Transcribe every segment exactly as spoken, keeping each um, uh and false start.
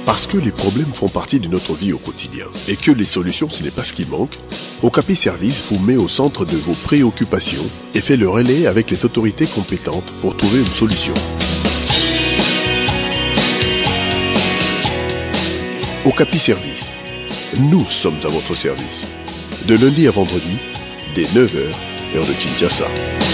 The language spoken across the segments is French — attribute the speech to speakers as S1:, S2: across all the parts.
S1: Parce que les problèmes font partie de notre vie au quotidien et que les solutions ce n'est pas ce qui manque, Okapi Service vous met au centre de vos préoccupations et fait le relais avec les autorités compétentes pour trouver une solution. Okapi Service, nous sommes à votre service. De lundi à vendredi, dès neuf heures, heure de Kinshasa.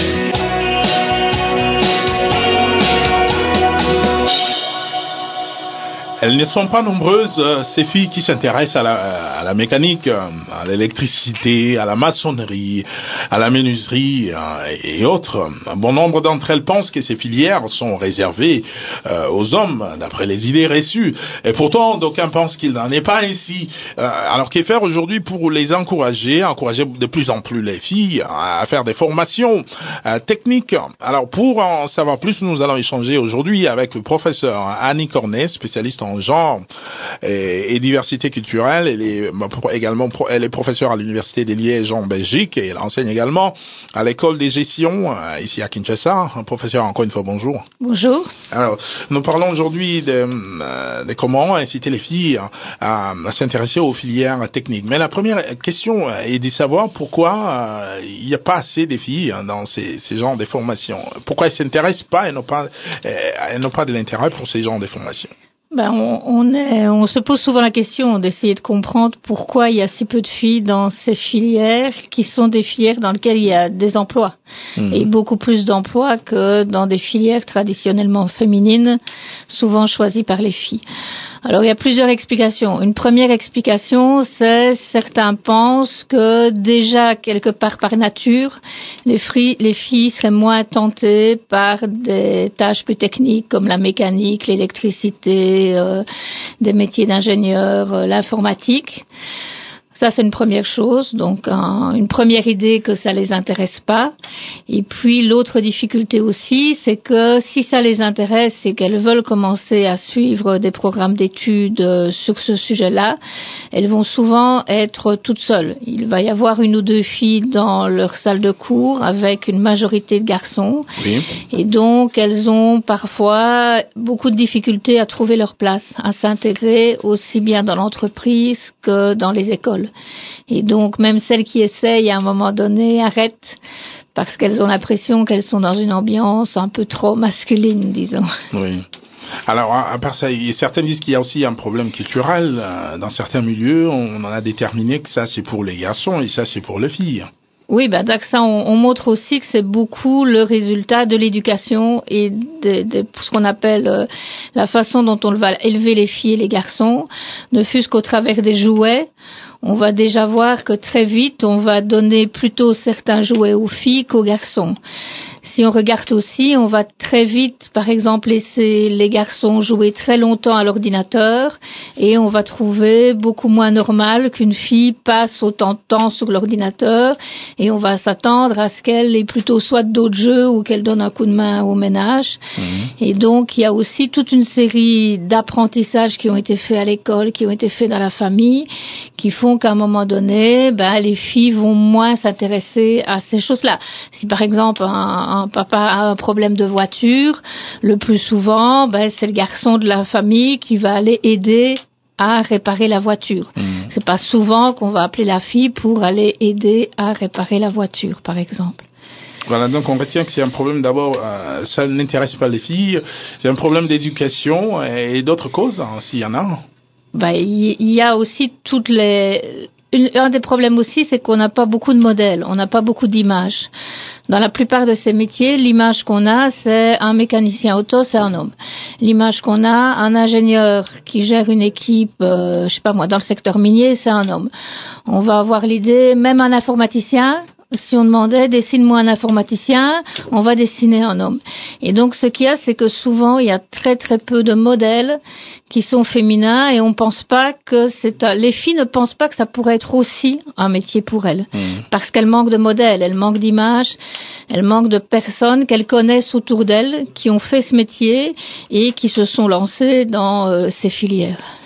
S2: Elles ne sont pas nombreuses, euh, ces filles qui s'intéressent à la, à la mécanique, euh, à l'électricité, à la maçonnerie, à la menuiserie euh, et autres. Un bon nombre d'entre elles pensent que ces filières sont réservées euh, aux hommes, d'après les idées reçues. Et pourtant, d'aucuns pensent qu'il n'en est pas ainsi. Euh, alors, que faire aujourd'hui pour les encourager, encourager de plus en plus les filles à faire des formations euh, techniques? Alors, pour en savoir plus, nous allons échanger aujourd'hui avec le professeur Annie Cornet, spécialiste en genre et, et diversité culturelle. Elle est également elle est professeure à l'université de Liège en Belgique et elle enseigne également à l'école des gestions euh, ici à Kinshasa. Professeur, encore une fois, bonjour.
S3: Bonjour.
S2: Alors, nous parlons aujourd'hui de, euh, de comment inciter les filles à, à s'intéresser aux filières techniques. Mais la première question est de savoir pourquoi euh, il n'y a pas assez de filles dans ces, ces genres de formations. Pourquoi elles ne s'intéressent pas et n'ont pas, euh, elles n'ont pas de l'intérêt pour ces genres de formations?
S3: Ben, on, on, est, on se pose souvent la question d'essayer de comprendre pourquoi il y a si peu de filles dans ces filières qui sont des filières dans lesquelles il y a des emplois. Mmh. Et beaucoup plus d'emplois que dans des filières traditionnellement féminines, souvent choisies par les filles. Alors, il y a plusieurs explications. Une première explication, c'est certains pensent que déjà, quelque part par nature, les, fri- les filles seraient moins tentées par des tâches plus techniques comme la mécanique, l'électricité, euh, des métiers d'ingénieur, euh, l'informatique. Ça, c'est une première chose, donc un, une première idée que ça les intéresse pas. Et puis l'autre difficulté aussi, c'est que si ça les intéresse et qu'elles veulent commencer à suivre des programmes d'études sur ce sujet-là, elles vont souvent être toutes seules. Il va y avoir une ou deux filles dans leur salle de cours avec une majorité de garçons. Oui. Et donc elles ont parfois beaucoup de difficultés à trouver leur place, à s'intégrer aussi bien dans l'entreprise que dans les écoles. Et donc, même celles qui essayent, à un moment donné, arrêtent parce qu'elles ont l'impression qu'elles sont dans une ambiance un peu trop masculine, disons.
S2: Oui. Alors, à part ça, certains disent qu'il y a aussi un problème culturel. Dans certains milieux, on en a déterminé que ça, c'est pour les garçons et ça, c'est pour les filles.
S3: Oui, ben, donc ça, on, on montre aussi que c'est beaucoup le résultat de l'éducation et de, de ce qu'on appelle euh, la façon dont on va élever les filles et les garçons, ne fût-ce qu'au travers des jouets. On va déjà voir que très vite, on va donner plutôt certains jouets aux filles qu'aux garçons. Si on regarde aussi, on va très vite, par exemple, laisser les garçons jouer très longtemps à l'ordinateur et on va trouver beaucoup moins normal qu'une fille passe autant de temps sur l'ordinateur et on va s'attendre à ce qu'elle ait plutôt soit d'autres jeux ou qu'elle donne un coup de main au ménage. Mmh. Et donc, il y a aussi toute une série d'apprentissages qui ont été faits à l'école, qui ont été faits dans la famille, qui font qu'à un moment donné, ben, les filles vont moins s'intéresser à ces choses-là. Si par exemple, un, un papa a un problème de voiture, le plus souvent, ben, c'est le garçon de la famille qui va aller aider à réparer la voiture. Mmh. C'est pas souvent qu'on va appeler la fille pour aller aider à réparer la voiture, par exemple.
S2: Voilà, donc on retient que c'est un problème d'abord, euh, ça n'intéresse pas les filles, c'est un problème d'éducation et d'autres causes, hein, s'il y en a.
S3: Ben, il y a aussi toutes les... Un des problèmes aussi, c'est qu'on n'a pas beaucoup de modèles, on n'a pas beaucoup d'images. Dans la plupart de ces métiers, l'image qu'on a, c'est un mécanicien auto, c'est un homme. L'image qu'on a, un ingénieur qui gère une équipe, euh, je sais pas moi, dans le secteur minier, c'est un homme. On va avoir l'idée, même un informaticien, si on demandait dessine-moi un informaticien, on va dessiner un homme. Et donc ce qu'il y a, c'est que souvent il y a très très peu de modèles qui sont féminins et on pense pas que c'est un... les filles ne pensent pas que ça pourrait être aussi un métier pour elles, mmh. parce qu'elles manquent de modèles, elles manquent d'images, elles manquent de personnes qu'elles connaissent autour d'elles qui ont fait ce métier et qui se sont lancées dans euh, ces filières.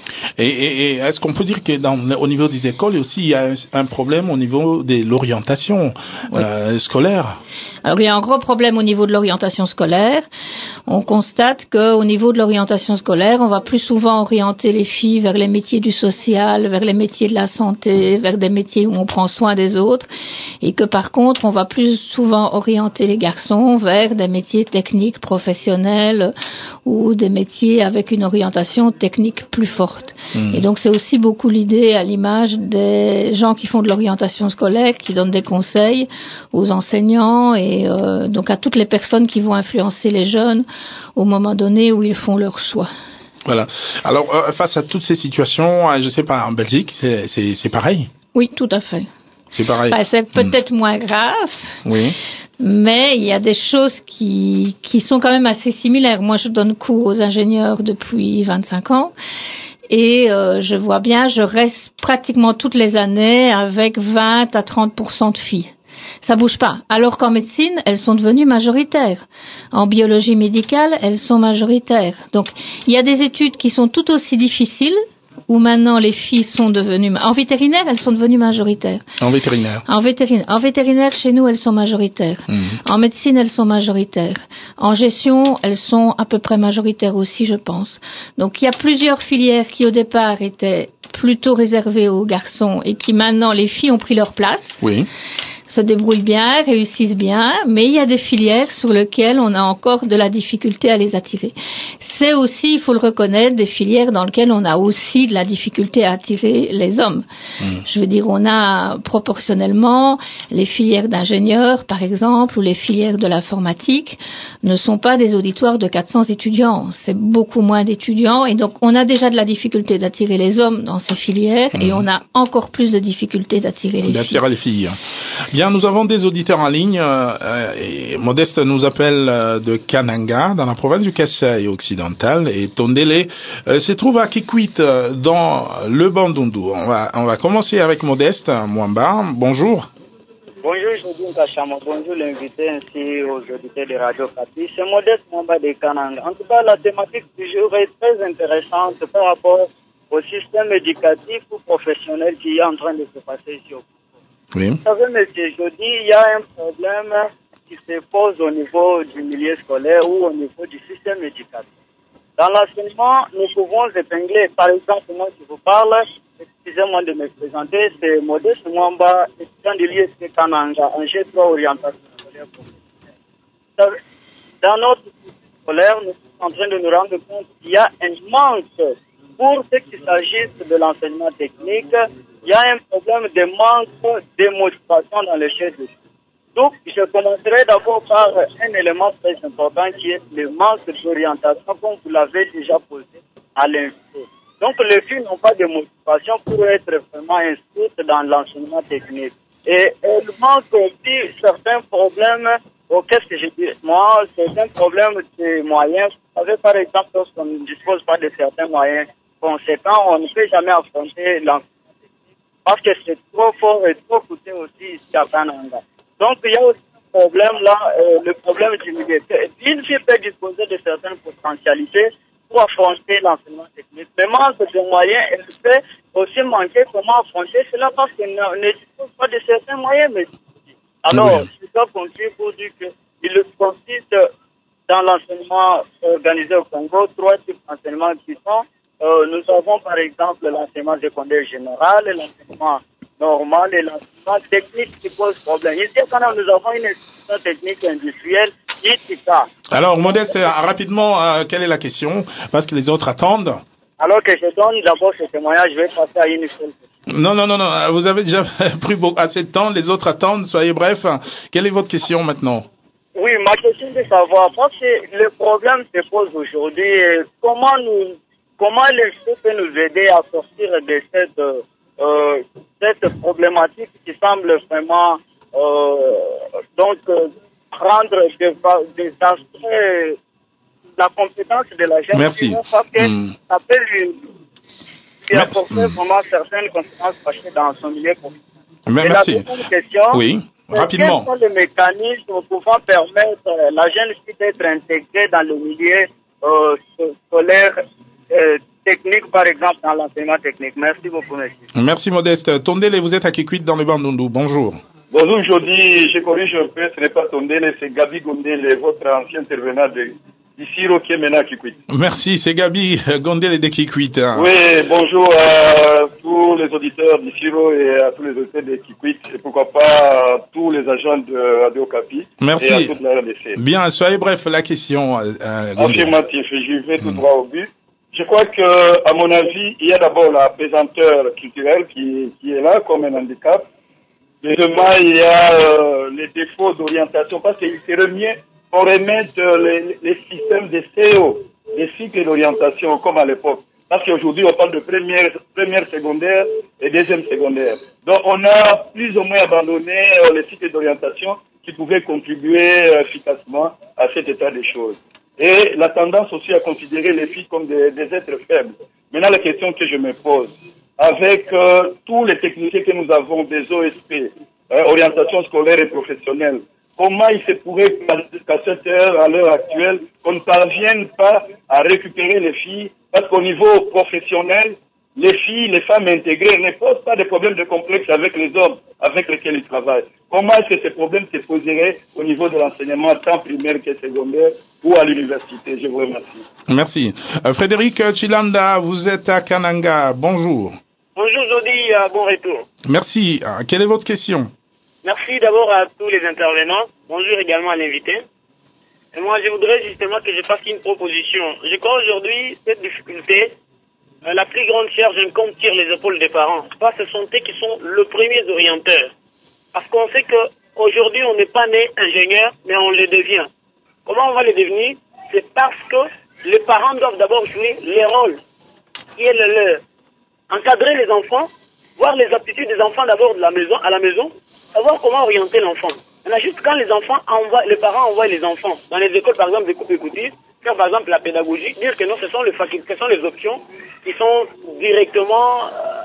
S2: Et, et, et est-ce qu'on peut dire que dans, au niveau des écoles aussi, il y a un problème au niveau de l'orientation oui. euh, scolaire?
S3: Alors, il y a un gros problème au niveau de l'orientation scolaire. On constate qu'au niveau de l'orientation scolaire, on va plus souvent orienter les filles vers les métiers du social, vers les métiers de la santé, vers des métiers où on prend soin des autres, et que par contre, on va plus souvent orienter les garçons vers des métiers techniques, professionnels, ou des métiers avec une orientation technique plus forte. Mmh. Et donc, c'est aussi beaucoup l'idée à l'image des gens qui font de l'orientation scolaire, qui donnent des conseils aux enseignants et euh, donc à toutes les personnes qui vont influencer les jeunes au moment donné où ils font leur choix.
S2: Voilà. Alors, euh, face à toutes ces situations, je sais pas, en Belgique, c'est, c'est, c'est pareil?
S3: Oui, tout à fait.
S2: C'est pareil.
S3: Enfin, c'est peut-être mmh. moins grave.
S2: Oui.
S3: Mais il y a des choses qui, qui sont quand même assez similaires. Moi, je donne cours aux ingénieurs depuis vingt-cinq ans. Et euh, je vois bien, je reste pratiquement toutes les années avec vingt à trente pour cent de filles. Ça bouge pas. Alors qu'en médecine, elles sont devenues majoritaires. En biologie médicale, elles sont majoritaires. Donc, il y a des études qui sont tout aussi difficiles, où maintenant les filles sont devenues... En vétérinaire, elles sont devenues majoritaires.
S2: En vétérinaire.
S3: En vétérinaire, en vétérinaire chez nous, elles sont majoritaires. Mmh. En médecine, elles sont majoritaires. En gestion, elles sont à peu près majoritaires aussi, je pense. Donc, il y a plusieurs filières qui, au départ, étaient plutôt réservées aux garçons et qui, maintenant, les filles ont pris leur place.
S2: Oui.
S3: Se débrouillent bien, réussissent bien, mais il y a des filières sur lesquelles on a encore de la difficulté à les attirer. C'est aussi, il faut le reconnaître, des filières dans lesquelles on a aussi de la difficulté à attirer les hommes. Mmh. Je veux dire, on a proportionnellement les filières d'ingénieurs, par exemple, ou les filières de l'informatique, ne sont pas des auditoires de quatre cents étudiants. C'est beaucoup moins d'étudiants, et donc on a déjà de la difficulté d'attirer les hommes dans ces filières, mmh. et on a encore plus de difficulté d'attirer les
S2: d'attirer
S3: filles.
S2: les filles. Bien, nous avons des auditeurs en ligne. Euh, et Modeste nous appelle euh, de Kananga, dans la province du Kasaï occidental, et Tondele euh, se trouve à Kikwit, euh, dans le Bandundu. On va, on va commencer avec Modeste Mwamba. Bonjour.
S4: Bonjour, Jodine Kachama. Bonjour l'invité ainsi aux auditeurs de Radio Kapi. C'est Modeste Mwamba de Kananga. En tout cas, la thématique du jour est très intéressante par rapport au système éducatif ou professionnel qui est en train de se passer ici au
S2: Oui.
S4: Vous savez, monsieur Jody, il y a un problème qui se pose au niveau du milieu scolaire ou au niveau du système éducatif. Dans l'enseignement, nous pouvons épingler, par exemple, moi qui vous parle, excusez-moi de me présenter, c'est Modeste Mwamba, étudiant de l'I S P Kananga, en G trois orientation scolaire professionnelle. Dans notre système scolaire, nous sommes en train de nous rendre compte qu'il y a un manque pour ce qui s'agisse de l'enseignement technique. Il y a un problème de manque de motivation dans les chefs de filles. Donc, je commencerai d'abord par un élément très important qui est le manque d'orientation, comme vous l'avez déjà posé à l'invité. Donc, les filles n'ont pas de motivation pour être vraiment inscrites dans l'enseignement technique. Et elles manquent aussi certains problèmes, oh, qu'est-ce que je dis, moi, certains problèmes de moyens. Vous savez, par exemple, lorsqu'on ne dispose pas de certains moyens conséquents, on ne peut jamais affronter l'enseignement. Parce que c'est trop fort et trop coûteux aussi ici à Kananga. Donc, il y a aussi un problème là, euh, le problème du milieu. Une fille peut disposer de certaines potentialités pour affronter l'enseignement technique. Le manque de moyens, elle peut aussi manquer comment affronter cela parce qu'elle ne, ne dispose pas de certains moyens. Mais alors, oui. Je dois conclure pour dire qu'il consiste dans l'enseignement organisé au Congo, trois types d'enseignements qui sont Euh, nous avons par exemple l'enseignement secondaire général, l'enseignement normal et l'enseignement technique qui pose problème. Ici, quand nous avons une institution technique industrielle, I T I C A.
S2: Alors, Modeste, rapidement, euh, quelle est la question? Parce que les autres attendent.
S4: Alors que je donne d'abord ce témoignage, je vais passer à une seule question.
S2: Non, non, non, non, vous avez déjà pris assez de temps, les autres attendent, soyez bref. Quelle est votre question maintenant?
S4: Oui, ma question est de savoir, parce que le problème se pose aujourd'hui, comment nous Comment l'Institut peut nous aider à sortir de cette, euh, cette problématique qui semble vraiment euh, donc euh, prendre des, des aspects, la compétence de la jeune
S2: Merci.
S4: fille, parce que
S2: mmh.
S4: ça peut lui, lui apporter mmh. vraiment certaines conséquences cachées dans son milieu professionnel.
S2: Mais
S4: Et
S2: merci.
S4: la deuxième question,
S2: oui, rapidement.
S4: Quels sont les mécanismes pouvant permettre la jeune fille d'être intégrée dans le milieu euh, scolaire Euh, techniques, par exemple, dans l'enseignement technique. Merci beaucoup, monsieur.
S2: Merci, Modeste. Tondele, vous êtes à Kikwit dans le Bandundu. Bonjour.
S5: Bonjour, aujourd'hui, je corrige un peu, ce n'est pas Tondele, c'est Gabi Gondele, votre ancien intervenant de d'Isiro qui est maintenant à Kikwit.
S2: Merci, c'est Gabi Gondele de Kikwit. Hein.
S5: Oui, bonjour à tous les auditeurs d'Isiro et à tous les auditeurs de Kikwit, et pourquoi pas à tous les agents de Radio Okapi.
S2: Merci.
S5: Et à toute la R D C.
S2: Bien, soyez bref, la question. Euh,
S5: Affirmatif, je vais tout droit au but. Je crois que, à mon avis, il y a d'abord la pesanteur culturelle qui, qui est là comme un handicap. Deuxièmement, il y a euh, les défauts d'orientation, parce qu'il serait mieux qu'on remette euh, les, les systèmes de C O, des cycles d'orientation comme à l'époque. Parce qu'aujourd'hui, on parle de première, première secondaire et deuxième secondaire. Donc, on a plus ou moins abandonné euh, les cycles d'orientation qui pouvaient contribuer euh, efficacement à cet état des choses. Et la tendance aussi à considérer les filles comme des, des êtres faibles. Maintenant, la question que je me pose, avec euh, tous les techniciens que nous avons des O S P, euh, orientation scolaire et professionnelle, comment il se pourrait qu'à cette heure, à l'heure actuelle, qu'on ne parvienne pas à récupérer les filles, parce qu'au niveau professionnel, les filles, les femmes intégrées ne posent pas de problèmes de complexe avec les hommes avec lesquels ils travaillent. Comment est-ce que ces problèmes se poseraient au niveau de l'enseignement tant primaire que secondaire ou à l'université? Je vous remercie.
S2: Merci. Euh, Frédéric Chilanda, vous êtes à Kananga. Bonjour.
S6: Bonjour Jody, euh, bon retour.
S2: Merci. Euh, quelle est votre question?
S6: Merci d'abord à tous les intervenants. Bonjour également à l'invité. Et moi, je voudrais justement que je fasse une proposition. Je crois aujourd'hui, cette difficulté, euh, la plus grande charge incombe tire les épaules des parents. Parce que ce sont eux qui sont le premier orienteur. Parce qu'on sait qu'aujourd'hui, on n'est pas né ingénieur, mais on le devient. Comment on va le devenir? C'est parce que les parents doivent d'abord jouer les rôles qui est le leur. Encadrer les enfants, voir les aptitudes des enfants d'abord de la maison, à la maison, savoir comment orienter l'enfant. Maintenant, juste quand les enfants envoient, les parents envoient les enfants dans les écoles, par exemple, des coupes écoutives, faire par exemple la pédagogie, dire que non, ce sont les facultés, ce sont les options qui sont directement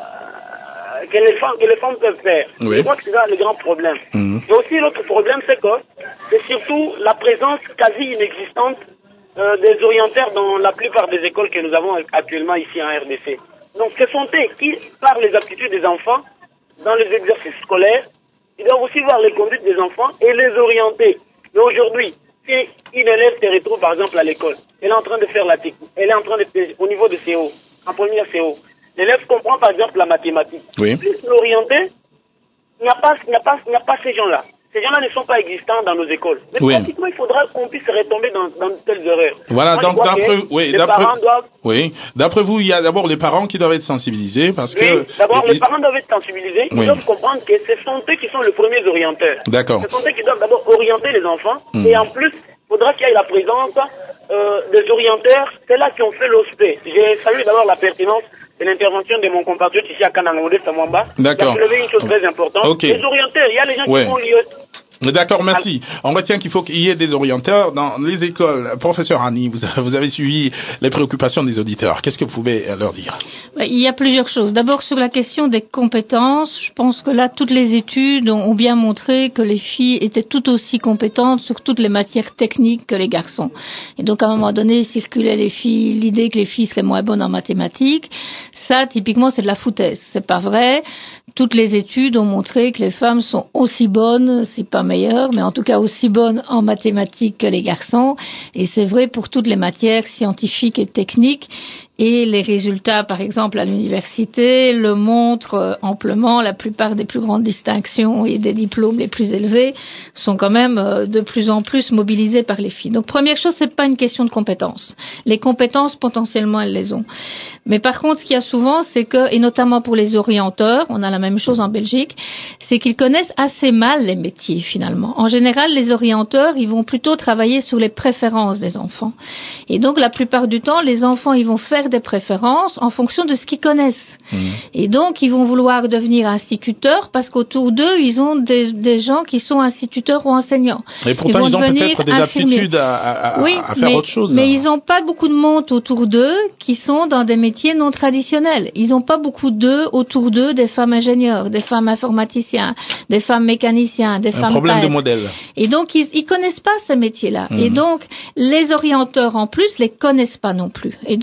S6: euh, que les femmes, que les femmes peuvent faire. Oui. Je crois que c'est là le grand problème. Mmh. Et aussi l'autre problème, c'est que c'est surtout la présence quasi inexistante euh, des orienteurs dans la plupart des écoles que nous avons actuellement ici en R D C. Donc, ce sont eux qui, par les aptitudes des enfants, dans les exercices scolaires, ils doivent aussi voir les conduites des enfants et les orienter. Mais aujourd'hui, si une élève se retrouve, par exemple, à l'école, elle est en train de faire la technique, elle est en train de faire, au niveau de C O, en première C O, l'élève comprend, par exemple, la mathématique.
S2: Oui.
S6: Plus l'orienter, il n'y a pas, il n'y a pas, il n'y a pas ces gens-là. Ces gens-là ne sont pas existants dans nos écoles. Mais oui. Pratiquement, il faudra qu'on puisse retomber dans, dans de telles erreurs.
S2: Voilà,
S6: Moi,
S2: donc d'après, oui,
S6: les
S2: d'après,
S6: parents doivent...
S2: oui, d'après vous, il y a d'abord les parents qui doivent être sensibilisés parce
S6: oui,
S2: que...
S6: d'abord,
S2: les...
S6: les parents doivent être sensibilisés. Ils oui. doivent comprendre que ce sont eux qui sont les premiers orienteurs.
S2: D'accord.
S6: Ce sont eux qui doivent d'abord orienter les enfants. Mmh. Et en plus, il faudra qu'il y ait la présence euh, des orienteurs. C'est là qui ont fait l'O S P. J'ai salué d'abord la pertinence de l'intervention de mon compatriote ici à Kananga, Modeste Mwamba.
S2: D'accord.
S6: Il a soulevé une chose très importante.
S2: Okay.
S6: Les orienteurs, il y a les gens
S2: ouais.
S6: qui font lieu.
S2: D'accord, merci. On retient qu'il faut qu'il y ait des orienteurs dans les écoles. Professeur Annie, vous, vous avez suivi les préoccupations des auditeurs. Qu'est-ce que vous pouvez leur dire?
S3: Il y a plusieurs choses. D'abord, sur la question des compétences, je pense que là, toutes les études ont bien montré que les filles étaient tout aussi compétentes sur toutes les matières techniques que les garçons. Et donc, à un moment donné, circulait les filles, l'idée que les filles seraient moins bonnes en mathématiques. Ça, typiquement, c'est de la foutaise. C'est pas vrai. Toutes les études ont montré que les femmes sont aussi bonnes, c'est pas meilleur, mais en tout cas aussi bonnes en mathématiques que les garçons. Et c'est vrai pour toutes les matières scientifiques et techniques. Et les résultats, par exemple, à l'université, le montrent amplement. La plupart des plus grandes distinctions et des diplômes les plus élevés sont quand même de plus en plus mobilisés par les filles. Donc, première chose, c'est pas une question de compétences. Les compétences, potentiellement, elles les ont. Mais par contre, ce qu'il y a souvent, c'est que, et notamment pour les orienteurs, on a la même chose en Belgique, c'est qu'ils connaissent assez mal les métiers, finalement. En général, les orienteurs, ils vont plutôt travailler sur les préférences des enfants. Et donc, la plupart du temps, les enfants, ils vont faire des préférences en fonction de ce qu'ils connaissent. Mmh. Et donc, ils vont vouloir devenir instituteurs parce qu'autour d'eux, ils ont des, des gens qui sont instituteurs ou enseignants.
S2: Et pourtant, ils, ils ont peut-être des infirmiers. aptitudes à, à,
S3: oui,
S2: à faire
S3: mais,
S2: autre chose.
S3: Mais ils n'ont pas beaucoup de monde autour d'eux qui sont dans des métiers non traditionnels. Ils n'ont pas beaucoup d'eux autour d'eux, des femmes ingénieurs, des femmes informaticiens, des femmes mécaniciens, des
S2: Un
S3: femmes
S2: Un problème
S3: peintres.
S2: de modèle.
S3: Et donc, ils ne connaissent pas ces métiers-là. Mmh. Et donc, les orienteurs, en plus, les connaissent pas non plus. Et donc, nous, chez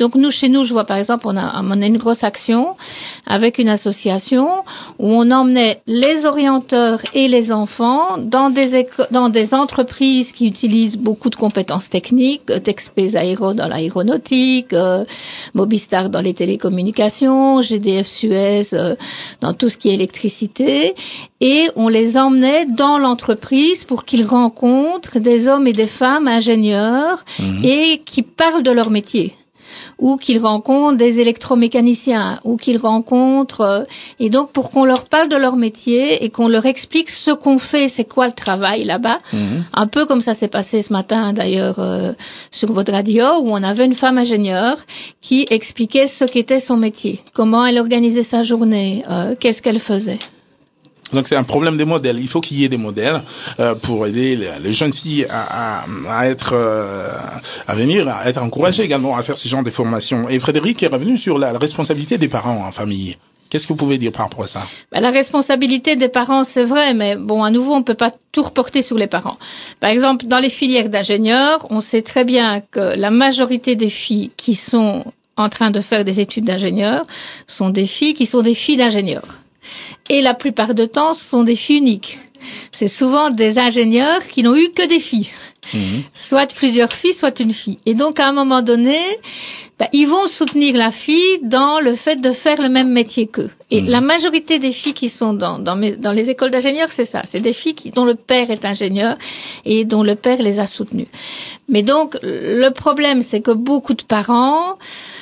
S3: chez nous, je vois par exemple, on a, on a une grosse action avec une association où on emmenait les orienteurs et les enfants dans des, éco- dans des entreprises qui utilisent beaucoup de compétences techniques, Texpes Aéro dans l'aéronautique, euh, Mobistar dans les télécommunications, G D F Suez euh, dans tout ce qui est électricité, et on les emmenait dans l'entreprise pour qu'ils rencontrent des hommes et des femmes ingénieurs mmh. et qui parlent de leur métier, ou qu'ils rencontrent des électromécaniciens, ou qu'ils rencontrent... Euh, et donc, pour qu'on leur parle de leur métier et qu'on leur explique ce qu'on fait, c'est quoi le travail là-bas, mmh. un peu comme ça s'est passé ce matin, d'ailleurs, euh, sur votre radio, où on avait une femme ingénieure qui expliquait ce qu'était son métier, comment elle organisait sa journée, euh, qu'est-ce qu'elle faisait.
S2: Donc c'est un problème des modèles. Il faut qu'il y ait des modèles euh, pour aider les, les jeunes filles à, à, à être euh, à venir, à être encouragées également à faire ce genre de formations. Et Frédéric est revenu sur la, la responsabilité des parents en famille. Qu'est-ce que vous pouvez dire par rapport à ça?
S3: Ben, la responsabilité des parents, c'est vrai, mais bon, à nouveau, on ne peut pas tout reporter sur les parents. Par exemple, dans les filières d'ingénieurs, on sait très bien que la majorité des filles qui sont en train de faire des études d'ingénieurs sont des filles qui sont des filles d'ingénieurs. Et la plupart du temps, ce sont des filles uniques. C'est souvent des ingénieurs qui n'ont eu que des filles. Mmh. Soit plusieurs filles, soit une fille. Et donc, à un moment donné, ben, ils vont soutenir la fille dans le fait de faire le même métier qu'eux. Et mmh. la majorité des filles qui sont dans, dans, mes, dans les écoles d'ingénieurs, c'est ça. C'est des filles qui, dont le père est ingénieur et dont le père les a soutenues. Mais donc, le problème, c'est que beaucoup de parents...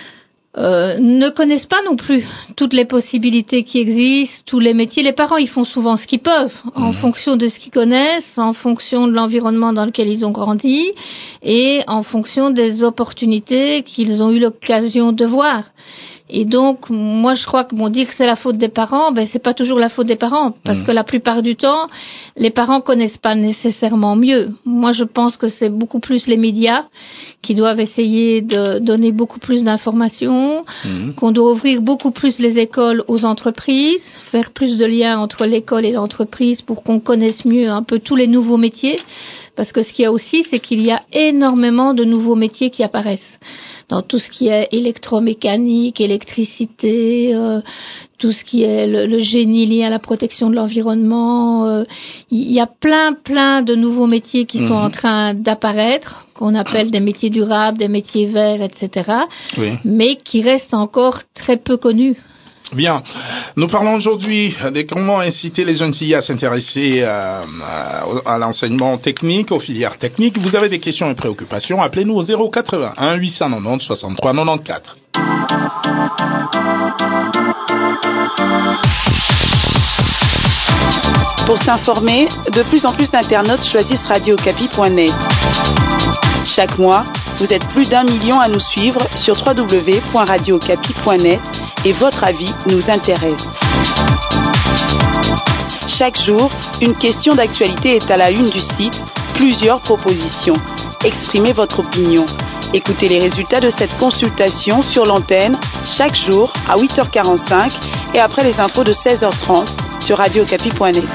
S3: Euh, ne connaissent pas non plus toutes les possibilités qui existent, tous les métiers. Les parents, ils font souvent ce qu'ils peuvent, en mmh. fonction de ce qu'ils connaissent, en fonction de l'environnement dans lequel ils ont grandi et en fonction des opportunités qu'ils ont eu l'occasion de voir. Et donc, moi, je crois que bon, dire que c'est la faute des parents, ben c'est pas toujours la faute des parents, parce mmh. que la plupart du temps, les parents connaissent pas nécessairement mieux. Moi, je pense que c'est beaucoup plus les médias qui doivent essayer de donner beaucoup plus d'informations, mmh. qu'on doit ouvrir beaucoup plus les écoles aux entreprises, faire plus de liens entre l'école et l'entreprise pour qu'on connaisse mieux un peu tous les nouveaux métiers, parce que ce qu'il y a aussi, c'est qu'il y a énormément de nouveaux métiers qui apparaissent. Dans tout ce qui est électromécanique, électricité, euh, tout ce qui est le, le génie lié à la protection de l'environnement. Euh, il y a plein, plein de nouveaux métiers qui mmh. sont en train d'apparaître, qu'on appelle des métiers durables, des métiers verts, et cetera, oui. mais qui restent encore très peu connus.
S2: Bien. Nous parlons aujourd'hui de comment inciter les jeunes filles à s'intéresser à, à, à l'enseignement technique, aux filières techniques. Vous avez des questions et préoccupations, appelez-nous au zéro quatre-vingt-un huit cent quatre-vingt-dix soixante-trois quatre-vingt-quatorze.
S7: Pour s'informer, de plus en plus d'internautes choisissent radio okapi point net. Chaque mois, vous êtes plus d'un million à nous suivre sur w w w point radio okapi point net et votre avis nous intéresse. Chaque jour, une question d'actualité est à la une du site, plusieurs propositions. Exprimez votre opinion. Écoutez les résultats de cette consultation sur l'antenne chaque jour à huit heures quarante-cinq et après les infos de seize heures trente sur radio okapi point net.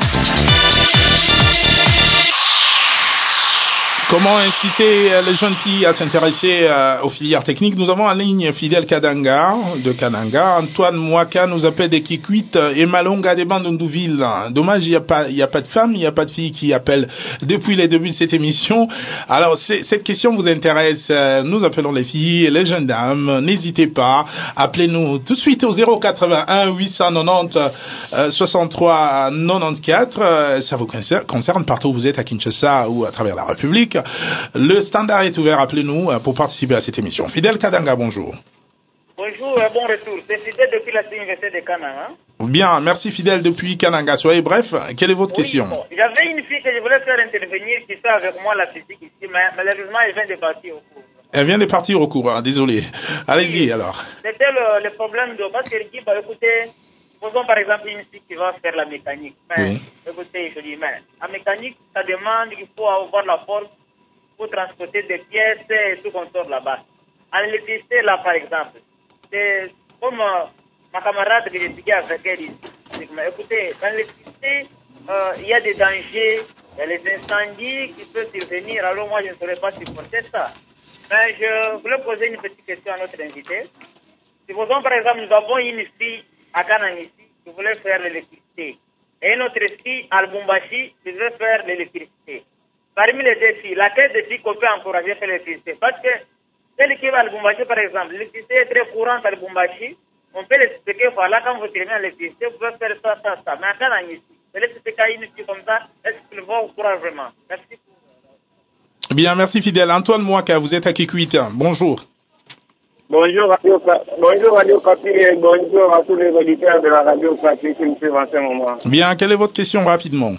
S2: Comment inciter les jeunes filles à s'intéresser euh, aux filières techniques? Nous avons en ligne Fidèle Kadanga de Kananga. Antoine Mwaka nous appelle des Kikwit et Malonga des Bandundouville. Dommage, il n'y a pas, il n'y a pas de femmes, il n'y a pas de filles qui appellent depuis les débuts de cette émission. Alors, cette question vous intéresse. Nous appelons les filles et les jeunes dames. N'hésitez pas. Appelez-nous tout de suite au zéro quatre-vingt-un huit cent quatre-vingt-dix soixante-trois quatre-vingt-quatorze. Ça vous concerne partout où vous êtes, à Kinshasa ou à travers la République. Le standard est ouvert, appelez-nous pour participer à cette émission. Fidèle Kadanga, bonjour.
S6: Bonjour et bon retour. C'est Fidèle depuis la Université de Kananga.
S2: Bien, merci Fidèle depuis Kananga. Soyez bref, quelle est votre oui, question?
S6: Bon, j'avais une fille que je voulais faire intervenir qui fait avec moi la physique ici, mais malheureusement elle vient de partir au cours.
S2: Elle vient de partir au cours, hein, désolé. Allez-y
S6: oui,
S2: alors.
S6: C'était le, le problème de... Parce qu'elle dit, bah, écoutez, posons par exemple une fille qui va faire la mécanique. Mais, oui. Écoutez, je dis, mais la mécanique, ça demande qu'il faut avoir la force pour transporter des pièces et tout qu'on sort là-bas. En électricité, là, par exemple, c'est comme euh, ma camarade que j'étudiais avec elle ici. Mais écoutez, dans l'électricité, euh, il y a des dangers, il y a les incendies qui peuvent survenir. Alors moi, je ne saurais pas supporter ça. Mais je voulais poser une petite question à notre invité. Supposons par exemple, nous avons une fille à Kananisi qui voulait faire l'électricité. Et une autre fille à Lubumbashi qui veut faire l'électricité. Parmi les deux filles, laquelle des filles qu'on peut encourager à faire l'électricité? Parce que celle qui va à Lubumbashi, par exemple, l'électricité est très courante à Lubumbashi. On peut l'expliquer, voilà, quand vous terminez l'électricité, vous pouvez faire ça, ça, ça. Mais à Kananisi, c'est l'électricité une fille comme ça, est-ce qu'il va au courant vraiment? Merci.
S2: Bien, merci fidèle. Antoine Mouaka, vous êtes à Kikuita. Bonjour.
S8: Bonjour Radio, bonjour Radio Papi et bonjour à tous les auditeurs de la Radio Papi qui me suivent en ce moment.
S2: Bien, quelle est votre question rapidement?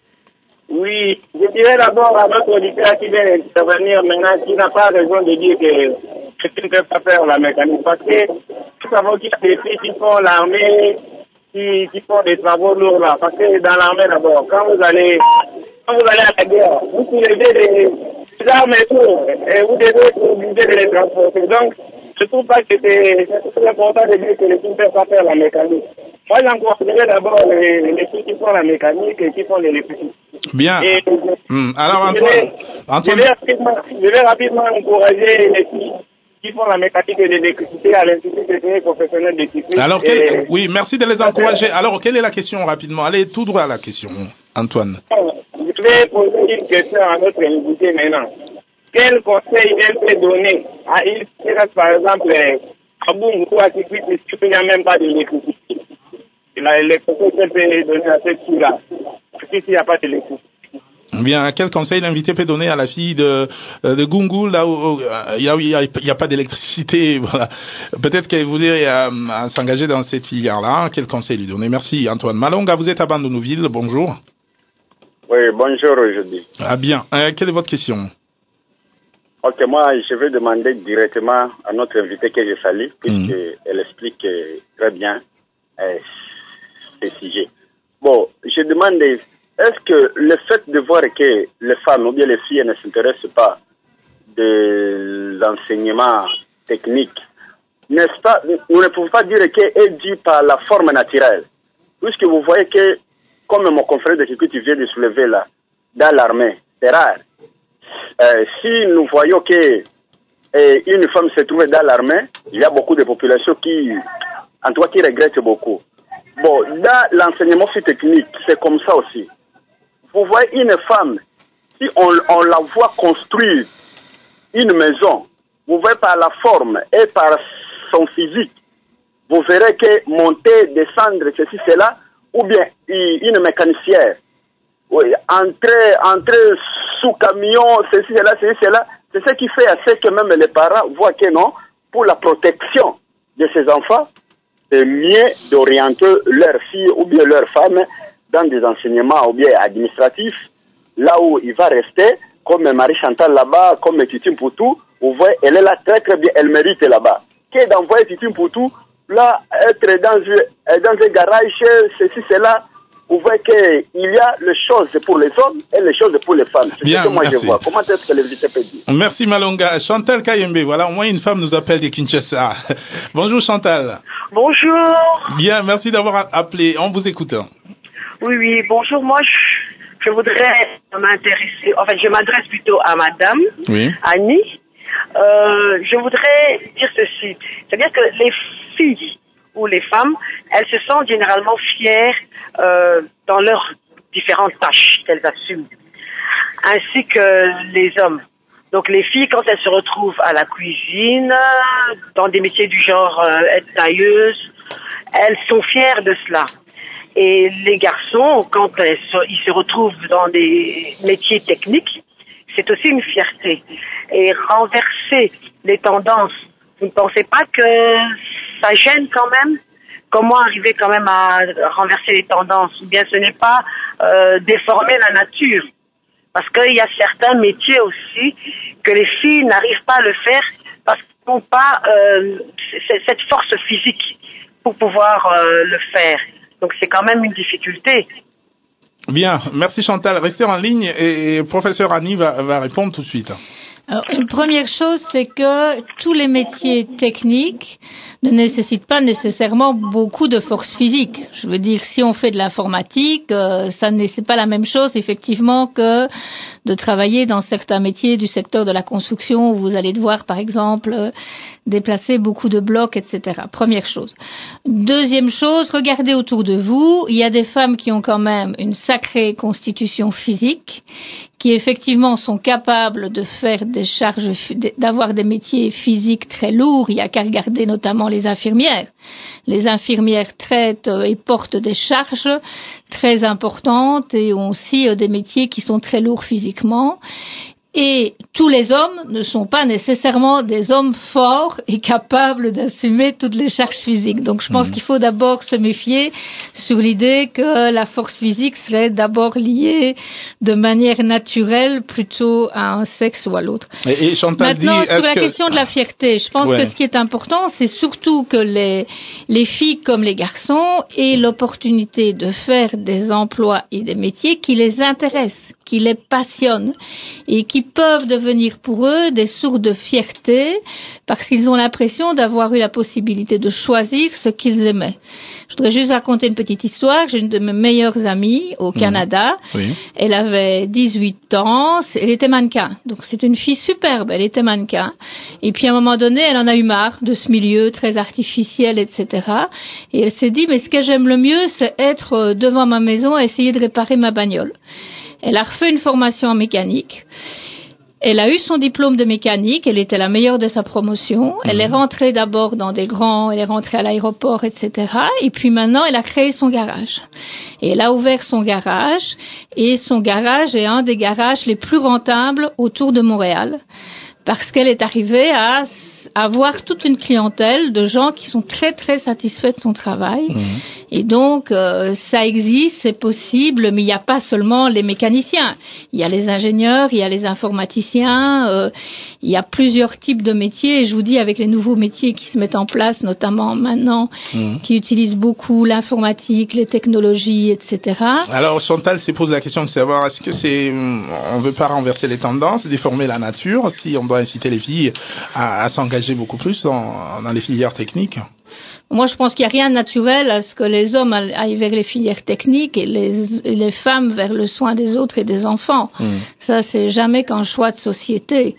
S8: Oui, je dirais d'abord à notre auditeur qui vient intervenir maintenant, qui n'a pas raison de dire que tu ne peux pas faire la mécanique. Parce que nous savons qu'il y a des filles qui font l'armée, qui, qui font des travaux lourds là. Parce que dans l'armée d'abord, quand vous allez, quand vous allez à la guerre, vous soulevez des, des armes et tout, et vous devez être obligé de les transporter. Donc, je ne trouve pas que c'est très important de dire que les filles ne peuvent pas faire la mécanique. Moi, j'encouragerais d'abord les, les filles qui font la mécanique et qui font l'électricité.
S2: Bien.
S8: Et,
S2: hum. Alors, Antoine,
S8: je vais,
S2: Antoine...
S8: Je, vais rapidement, je vais rapidement encourager les filles qui font la mécanique et l'électricité à l'Institut technique professionnel de Kikuit.
S2: Alors, quel... et... oui, merci de les encourager. Alors, quelle est la question rapidement? Allez tout droit à la question, Antoine.
S8: Je vais poser une question à notre invité maintenant. Quel conseil elle peut donner à une fille, par exemple, à Bungu ou à Kikuit, puisqu'il n'y a même pas d'électricité? Les conseils qu'elle peut donner à cette fille-là, puisqu'il n'y a pas d'électricité.
S2: Bien, quel conseil l'invité peut donner à la fille de, de Gungu, là où il n'y a, y a, y a pas d'électricité, voilà. Peut-être qu'elle voulait euh, s'engager dans cette filière-là. Quel conseil lui donner? Merci, Antoine. Malonga, vous êtes à Bandounouville, bonjour.
S9: Oui, bonjour aujourd'hui.
S2: Ah bien, euh, quelle est votre question?
S9: Ok, moi, je vais demander directement à notre invité que je salue, puisqu'elle mmh. explique très bien euh, ces sujets. Bon, je demande, est-ce que le fait de voir que les femmes ou bien les filles ne s'intéressent pas de l'enseignement technique, n'est-ce pas, nous ne pouvons pas dire qu'elle est due par la forme naturelle, puisque vous voyez que, comme mon confrère de Kikuit vient de soulever là, dans l'armée, c'est rare. Euh, si nous voyons que euh, une femme se trouve dans l'armée, il y a beaucoup de populations qui, en tout cas, qui regrettent beaucoup. Bon, dans l'enseignement technique, c'est comme ça aussi. Vous voyez une femme, si on, on la voit construire une maison, vous voyez par la forme et par son physique, vous verrez que monter, descendre, ceci, cela, ou bien une mécanicière, oui, entrer, entrer sous camion, ceci, cela, ceci, cela, c'est ce qui fait à ce que même les parents voient que non, pour la protection de ces enfants, c'est mieux d'orienter leurs filles ou bien leurs femmes dans des enseignements ou bien administratifs, là où il va rester, comme Marie Chantal là-bas, comme Titi Mpoutou, vous voyez, elle est là très très bien, elle mérite là-bas. Que d'envoyer Titi Mpoutou, là, être dans, dans un garage, ceci, cela, vous voyez qu'il y a les choses pour les hommes et les choses pour les femmes. C'est
S2: bien,
S9: ce que moi
S2: merci.
S9: je vois. Comment est-ce que l'invité peut dire?
S2: Merci Malonga. Chantal Kayembe, voilà, au moins une femme nous appelle de Kinshasa. Bonjour Chantal.
S10: Bonjour.
S2: Bien, merci d'avoir appelé. On vous écoute.
S10: Oui, oui, bonjour. Moi, je, je voudrais m'intéresser, en fait, je m'adresse plutôt à madame,
S2: oui.
S10: Annie. Euh, je voudrais dire ceci. C'est-à-dire que les filles ou les femmes, elles se sentent généralement fières euh, dans leurs différentes tâches qu'elles assument, ainsi que les hommes. Donc les filles, quand elles se retrouvent à la cuisine, dans des métiers du genre euh, être tailleuse, elles sont fières de cela. Et les garçons, quand elles se, ils se retrouvent dans des métiers techniques, c'est aussi une fierté. Et renverser les tendances, vous ne pensez pas que ça gêne quand même? Comment arriver quand même à renverser les tendances? Ou bien ce n'est pas euh, déformer la nature? Parce qu'il y a certains métiers aussi que les filles n'arrivent pas à le faire parce qu'elles n'ont pas euh, cette force physique pour pouvoir euh, le faire. Donc c'est quand même une difficulté.
S2: Bien, merci Chantal. Restez en ligne et, et professeur Annie va, va répondre tout de suite.
S3: Alors, une première chose, c'est que tous les métiers techniques ne nécessitent pas nécessairement beaucoup de force physique. Je veux dire, si on fait de l'informatique, euh, ça n'est c'est pas la même chose, effectivement, que de travailler dans certains métiers du secteur de la construction où vous allez devoir, par exemple, euh, déplacer beaucoup de blocs, et cetera. Première chose. Deuxième chose, regardez autour de vous. Il y a des femmes qui ont quand même une sacrée constitution physique, qui effectivement sont capables de faire des charges, d'avoir des métiers physiques très lourds. Il n'y a qu'à regarder notamment les infirmières. Les infirmières traitent et portent des charges très importantes et ont aussi des métiers qui sont très lourds physiquement. Et tous les hommes ne sont pas nécessairement des hommes forts et capables d'assumer toutes les charges physiques. Donc je pense mmh. qu'il faut d'abord se méfier sur l'idée que la force physique serait d'abord liée de manière naturelle plutôt à un sexe ou à l'autre.
S2: Et, et Chantal
S3: Maintenant,
S2: dit,
S3: sur la
S2: que...
S3: question de la fierté, je pense ouais. que ce qui est important, c'est surtout que les, les filles comme les garçons aient l'opportunité de faire des emplois et des métiers qui les intéressent, qui les passionnent et qui peuvent devenir pour eux des sources de fierté parce qu'ils ont l'impression d'avoir eu la possibilité de choisir ce qu'ils aimaient. Je voudrais juste raconter une petite histoire. J'ai une de mes meilleures amies au Canada. Mmh. Oui. Elle avait dix-huit ans. Elle était mannequin. Donc c'est une fille superbe. Elle était mannequin. Et puis à un moment donné, elle en a eu marre de ce milieu très artificiel, et cetera. Et elle s'est dit, mais ce que j'aime le mieux, c'est être devant ma maison et essayer de réparer ma bagnole. Elle a refait une formation en mécanique. Elle a eu son diplôme de mécanique. Elle était la meilleure de sa promotion. Elle mmh. est rentrée d'abord dans des grands, elle est rentrée à l'aéroport, et cetera. Et puis maintenant, elle a créé son garage. Et elle a ouvert son garage. Et son garage est un des garages les plus rentables autour de Montréal. Parce qu'elle est arrivée à avoir toute une clientèle de gens qui sont très très satisfaits de son travail. Mmh. Et donc, euh, ça existe, c'est possible, mais il n'y a pas seulement les mécaniciens. Il y a les ingénieurs, il y a les informaticiens, euh, il y a plusieurs types de métiers. Et je vous dis, avec les nouveaux métiers qui se mettent en place, notamment maintenant, mmh. qui utilisent beaucoup l'informatique, les technologies, et cetera.
S2: Alors, Chantal se pose la question de savoir, est-ce que c'est, on ne veut pas renverser les tendances, déformer la nature, si on doit inciter les filles à, à s'engager beaucoup plus dans, dans les filières techniques?
S3: Moi, je pense qu'il n'y a rien de naturel à ce que les hommes aillent vers les filières techniques et les, et les femmes vers le soin des autres et des enfants. Mmh. Ça, c'est jamais qu'un choix de société.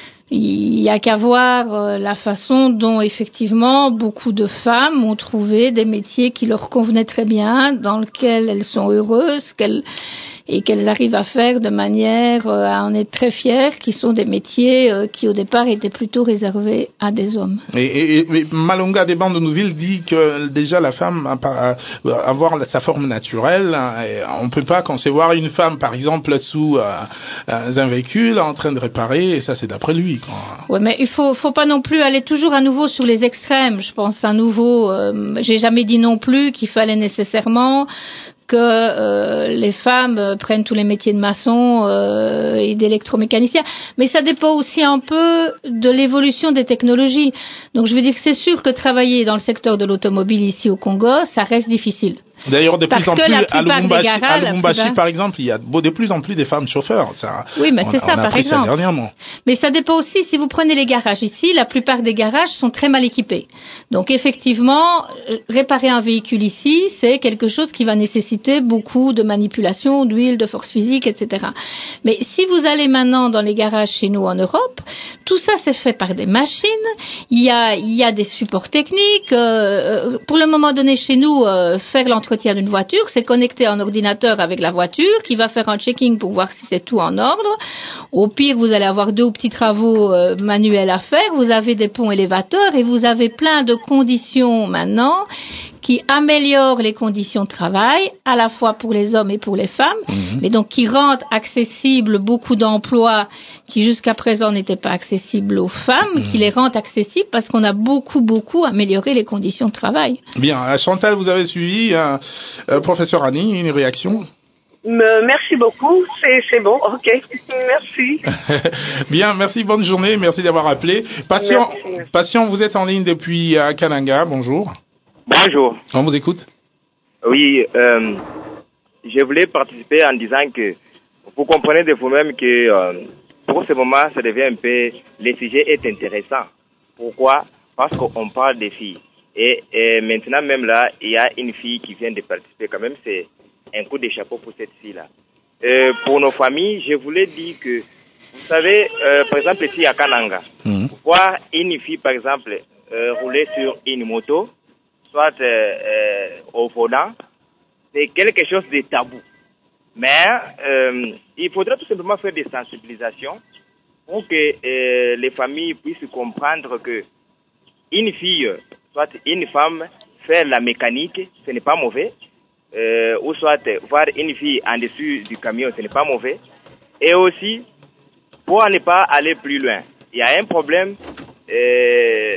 S3: Il y a qu'à voir euh, la façon dont, effectivement, beaucoup de femmes ont trouvé des métiers qui leur convenaient très bien, dans lesquels elles sont heureuses, qu'elles et qu'elles arrivent à faire de manière euh, à en être très fières, qui sont des métiers euh, qui au départ étaient plutôt réservés à des hommes.
S2: Et, et, et Malonga des bandes de Nouville dit que déjà la femme a pas, a, avoir sa forme naturelle, on ne peut pas concevoir une femme par exemple sous euh, un véhicule en train de réparer, et ça c'est d'après lui.
S3: Oui, mais il faut, faut pas non plus aller toujours à nouveau sur les extrêmes. Je pense à nouveau, euh, j'ai jamais dit non plus qu'il fallait nécessairement que euh, les femmes euh, prennent tous les métiers de maçon euh, et d'électromécanicien, mais ça dépend aussi un peu de l'évolution des technologies. Donc je veux dire que c'est sûr que travailler dans le secteur de l'automobile ici au Congo, ça reste difficile.
S2: D'ailleurs, de plus en plus, à Lubumbashi,
S3: garages,
S2: à Lubumbashi par exemple, il y a de plus en plus des femmes chauffeurs. Ça,
S3: oui, mais c'est ça,
S2: on a
S3: par exemple.
S2: Ça dernièrement.
S3: Mais ça dépend aussi, si vous prenez les garages ici, la plupart des garages sont très mal équipés. Donc, effectivement, réparer un véhicule ici, c'est quelque chose qui va nécessiter beaucoup de manipulation, d'huile, de force physique, et cetera. Mais si vous allez maintenant dans les garages chez nous en Europe, tout ça c'est fait par des machines. Il y a, il y a des supports techniques. Euh, pour le moment donné, chez nous, euh, faire l'entretien d'une voiture, c'est connecter un ordinateur avec la voiture qui va faire un checking pour voir si c'est tout en ordre. Au pire, vous allez avoir deux petits travaux euh, manuels à faire. Vous avez des ponts élévateurs et vous avez plein de conditions maintenant qui améliorent les conditions de travail, à la fois pour les hommes et pour les femmes, mmh. mais donc qui rendent accessibles beaucoup d'emplois qui jusqu'à présent n'étaient pas accessibles aux femmes, mmh. qui les rendent accessibles parce qu'on a beaucoup, beaucoup amélioré les conditions de travail.
S2: Bien. Chantal, vous avez suivi, euh, euh, professeur Annie, une réaction?
S10: Me, merci beaucoup, c'est, c'est bon, ok, merci.
S2: Bien, merci, bonne journée, merci d'avoir appelé. Patient, merci. Patient, vous êtes en ligne depuis euh, Kananga, bonjour.
S11: Bonjour.
S2: On vous écoute.
S11: Oui, euh, je voulais participer en disant que vous comprenez de vous-même que euh, pour ce moment, ça devient un peu, le sujet est intéressant. Pourquoi? Parce qu'on parle des filles. Et, et maintenant même là, il y a une fille qui vient de participer. Quand même, c'est un coup de chapeau pour cette fille-là. Euh, pour nos familles, je voulais dire que, vous savez, euh, par exemple, ici à Kananga, mmh. voir une fille, par exemple, euh, rouler sur une moto, soit euh, euh, au volant, c'est quelque chose de tabou. Mais euh, il faudrait tout simplement faire des sensibilisations pour que euh, les familles puissent comprendre que une fille, soit une femme, faire la mécanique, ce n'est pas mauvais. Euh, ou soit voir une fille en dessus du camion, ce n'est pas mauvais. Et aussi, pour ne pas aller plus loin, il y a un problème euh,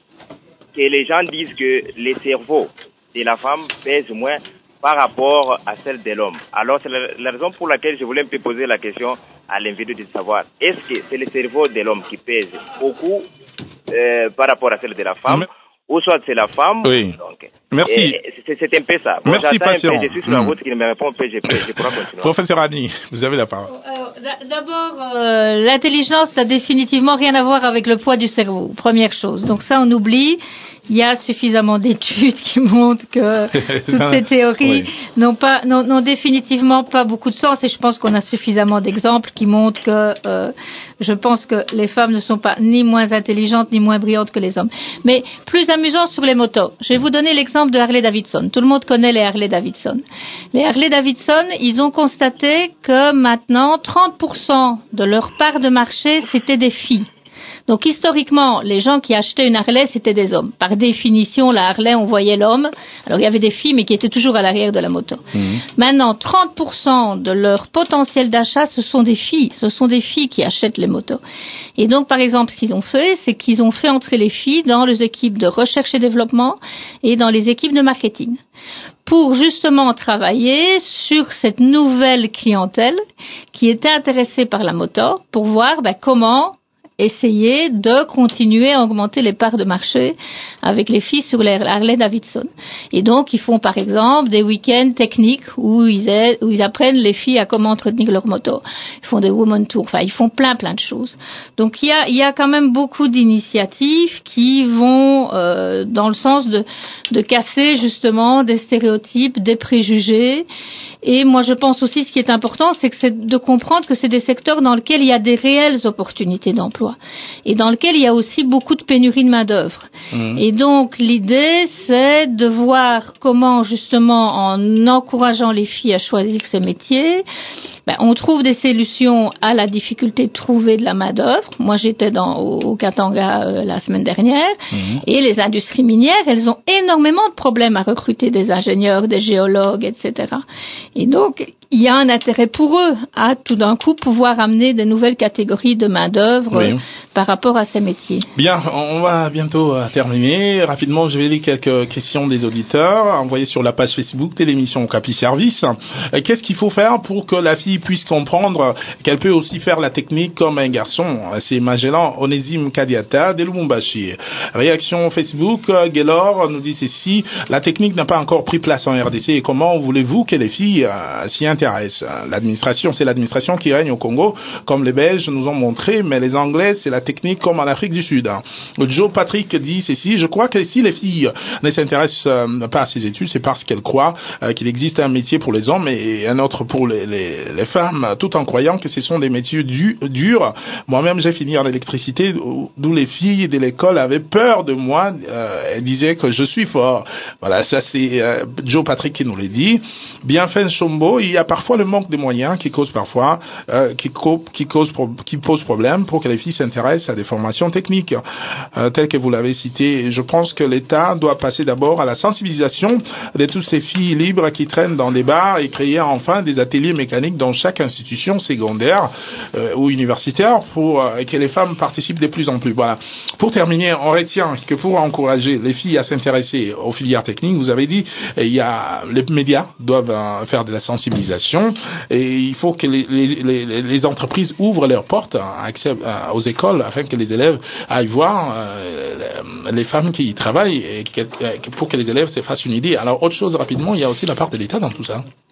S11: que les gens disent que le cerveau de la femme pèse moins par rapport à celle de l'homme. Alors, c'est la, la raison pour laquelle je voulais un peu poser la question à l'invité de savoir, est-ce que c'est le cerveau de l'homme qui pèse beaucoup euh, par rapport à celle de la femme, Mais... ou soit c'est la femme.
S2: Oui.
S11: Donc,
S2: Merci.
S11: C'est, c'est un peu ça. Bon,
S2: Merci, patient.
S11: Un peu, je suis sur la route qui ne me répond pas, je, peux, je pourrai continuer.
S2: Professeur Annie, vous avez la parole.
S3: Alors, d'abord, euh, l'intelligence n'a définitivement rien à voir avec le poids du cerveau, première chose. Donc ça, on oublie. Il y a suffisamment d'études qui montrent que toutes ces théories oui. n'ont pas, n'ont, n'ont définitivement pas beaucoup de sens, et je pense qu'on a suffisamment d'exemples qui montrent que, euh, je pense que les femmes ne sont pas ni moins intelligentes ni moins brillantes que les hommes. Mais plus amusant sur les motos. Je vais vous donner l'exemple de Harley-Davidson. Tout le monde connaît les Harley-Davidson. Les Harley-Davidson, ils ont constaté que maintenant, trente pour cent de leur part de marché, c'était des filles. Donc historiquement, les gens qui achetaient une Harley, c'était des hommes. Par définition, la Harley, on voyait l'homme. Alors il y avait des filles, mais qui étaient toujours à l'arrière de la moto. Mmh. Maintenant, trente pour cent de leur potentiel d'achat, ce sont des filles. Ce sont des filles qui achètent les motos. Et donc, par exemple, ce qu'ils ont fait, c'est qu'ils ont fait entrer les filles dans les équipes de recherche et développement et dans les équipes de marketing, pour justement travailler sur cette nouvelle clientèle qui était intéressée par la moto, pour voir ben, comment essayer de continuer à augmenter les parts de marché avec les filles sur les Harley-Davidson. Et donc, ils font par exemple des week-ends techniques où ils, aident, où ils apprennent les filles à comment entretenir leur moto. Ils font des woman tours, enfin, ils font plein plein de choses. Donc, il y a, il y a quand même beaucoup d'initiatives qui vont euh, dans le sens de, de casser justement des stéréotypes, des préjugés. Et moi, je pense aussi, ce qui est important, c'est que c'est de comprendre que c'est des secteurs dans lesquels il y a des réelles opportunités d'emploi et dans lesquels il y a aussi beaucoup de pénurie de main-d'œuvre. Mmh. Et donc, l'idée, c'est de voir comment, justement, en encourageant les filles à choisir ces métiers, ben, on trouve des solutions à la difficulté de trouver de la main-d'œuvre. Moi, j'étais dans, au, au Katanga euh, la semaine dernière, mmh. et les industries minières, elles ont énormément de problèmes à recruter des ingénieurs, des géologues, et cetera. Et donc, il y a un intérêt pour eux à tout d'un coup pouvoir amener de nouvelles catégories de main-d'œuvre oui. par rapport à ces métiers.
S2: Bien, on va bientôt terminer. Rapidement, je vais lire quelques questions des auditeurs envoyées sur la page Facebook de l'émission Okapi Service. Qu'est-ce qu'il faut faire pour que la fille puisse comprendre qu'elle peut aussi faire la technique comme un garçon? C'est Magellan Onésime Kadiata de Lubumbashi. Réaction Facebook, Gaylor nous dit ceci: la technique n'a pas encore pris place en R D C. Et comment voulez-vous que les filles euh, s'y intéressent? L'administration, c'est l'administration qui règne au Congo, comme les Belges nous ont montré, mais les Anglais, c'est la technique comme en Afrique du Sud. Joe Patrick dit ceci: je crois que si les filles ne s'intéressent euh, pas à ces études, c'est parce qu'elles croient euh, qu'il existe un métier pour les hommes et un autre pour les, les, les femmes, tout en croyant que ce sont des métiers du, durs. Moi-même, j'ai fini en électricité, d'où les filles de l'école avaient peur de moi. Euh, elles disaient que je suis fort. Voilà, ça c'est euh, Joe Patrick qui nous l'a dit. Bienfait Chombo, il y a parfois le manque de moyens qui cause parfois, euh, qui, co- qui, cause pro- qui pose problème pour que les filles s'intéressent à des formations techniques, euh, telles que vous l'avez cité. Je pense que l'État doit passer d'abord à la sensibilisation de toutes ces filles libres qui traînent dans des bars et créer enfin des ateliers mécaniques dans chaque institution secondaire euh, ou universitaire pour euh, que les femmes participent de plus en plus. Voilà. Pour terminer, on retient que pour encourager les filles à s'intéresser aux filières techniques, vous avez dit, il y a les médias doivent euh, faire de la sensibilisation et il faut que les, les, les, les entreprises ouvrent leurs portes à accès, à, aux écoles afin que les élèves aillent voir euh, les femmes qui y travaillent et que, pour que les élèves se fassent une idée. Alors autre chose rapidement, il y a aussi la part de l'État dans tout ça.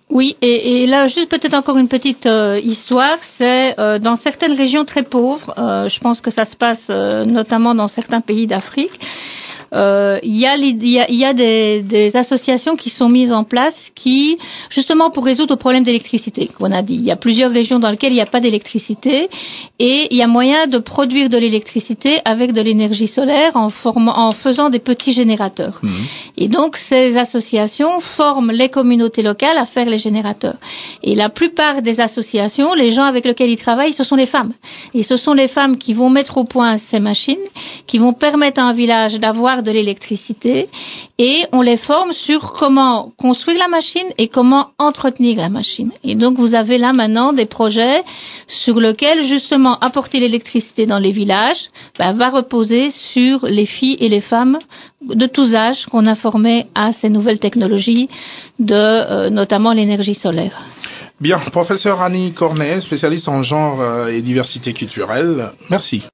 S3: Oui, et, et là, juste peut-être encore une petite euh, histoire, c'est euh, dans certaines régions très pauvres, euh, je pense que ça se passe euh, notamment dans certains pays d'Afrique, euh, il y a, il y a, il y a des, des associations qui sont mises en place qui, justement pour résoudre le problème d'électricité, qu'on a dit. Il y a plusieurs régions dans lesquelles il n'y a pas d'électricité et il y a moyen de produire de l'électricité avec de l'énergie solaire en, formant, en faisant des petits générateurs. Mmh. Et donc, ces associations forment les communautés locales à faire les générateurs. Et la plupart des associations, les gens avec lesquels ils travaillent, ce sont les femmes. Et ce sont les femmes qui vont mettre au point ces machines, qui vont permettre à un village d'avoir de l'électricité et on les forme sur comment construire la machine et comment entretenir la machine. Et donc, vous avez là maintenant des projets sur lesquels, justement, apporter l'électricité dans les villages ben, va reposer sur les filles et les femmes de tous âges qu'on a formées à ces nouvelles technologies de euh, notamment l'énergie solaire.
S2: Bien, professeur Annie Cornet, spécialiste en genre euh, et diversité culturelle, merci.